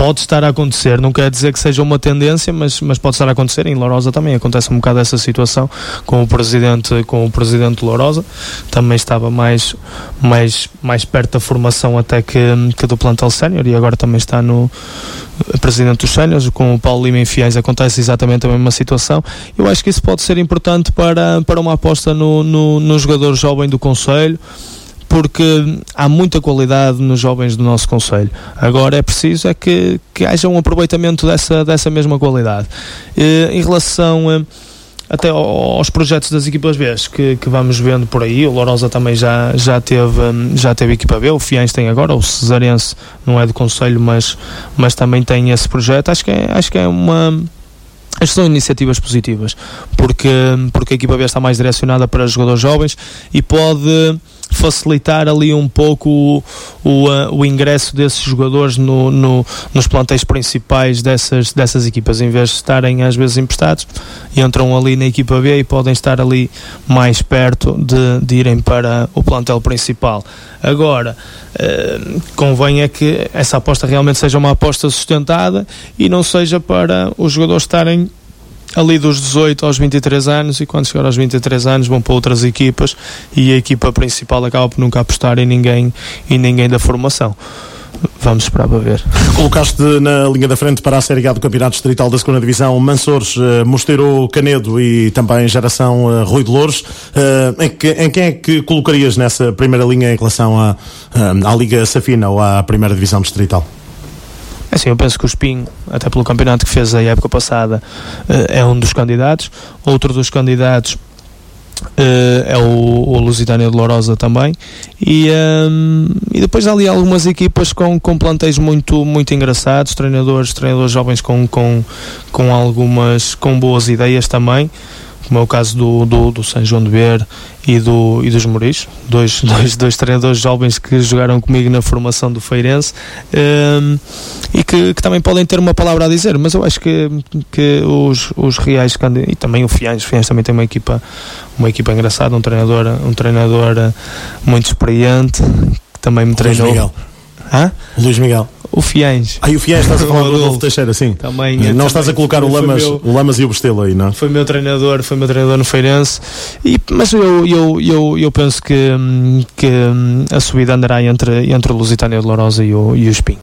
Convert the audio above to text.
pode estar a acontecer, não quer dizer que seja uma tendência, mas pode estar a acontecer. Em Lourosa também acontece um bocado essa situação com o presidente de Lourosa, também estava mais perto da formação até que do plantel sénior, e agora também está no presidente dos séniores. Com o Paulo Lima em Fiães acontece exatamente a mesma situação. Eu acho que isso pode ser importante para uma aposta no jogador jovem do concelho, porque há muita qualidade nos jovens do nosso concelho. Agora é preciso que haja um aproveitamento dessa mesma qualidade. Em relação até aos projetos das equipas B que vamos vendo por aí, o Lourosa também já teve equipa B, o Fiães tem agora, o Cesarense não é do concelho, mas também tem esse projeto. Acho que são iniciativas positivas, porque a equipa B está mais direcionada para jogadores jovens e pode facilitar ali um pouco o ingresso desses jogadores nos plantéis principais dessas equipas. Em vez de estarem às vezes emprestados, entram ali na equipa B e podem estar ali mais perto de irem para o plantel principal. Agora, convém é que essa aposta realmente seja uma aposta sustentada e não seja para os jogadores estarem ali dos 18 aos 23 anos e quando chegar aos 23 anos vão para outras equipas e a equipa principal acaba por nunca apostar em ninguém da formação. Vamos esperar para ver. Colocaste na linha da frente para a Série A do Campeonato Distrital da 2ª Divisão Mansores, Mosteiro, Canedo e também Geração Rui de Louros. Em quem é que colocarias nessa primeira linha em relação à Liga Safina ou à 1ª Divisão Distrital? Assim, eu penso que o Espinho, até pelo campeonato que fez a época passada, é um dos candidatos. Outro dos candidatos é o Lusitânia de Lourosa também. E depois há ali algumas equipas com plantéis muito engraçados, treinadores jovens com boas ideias também, como é o caso do São João de Ver e dos Mouris, dois treinadores jovens que jogaram comigo na formação do Feirense, e que também podem ter uma palavra a dizer. Mas eu acho que os reais, e também o Fiães também tem uma equipa engraçada, um treinador muito experiente, que também me treinou. Luís Miguel. Luís Miguel. O Fiães. O Fiães, estás a falar do Adolfo Teixeira, sim. Também, não estás a colocar o Lamas e o Bestelo aí, não? Foi meu treinador no Feirense, mas eu penso que a subida andará entre o Lusitânia de Lourosa e o Espinho.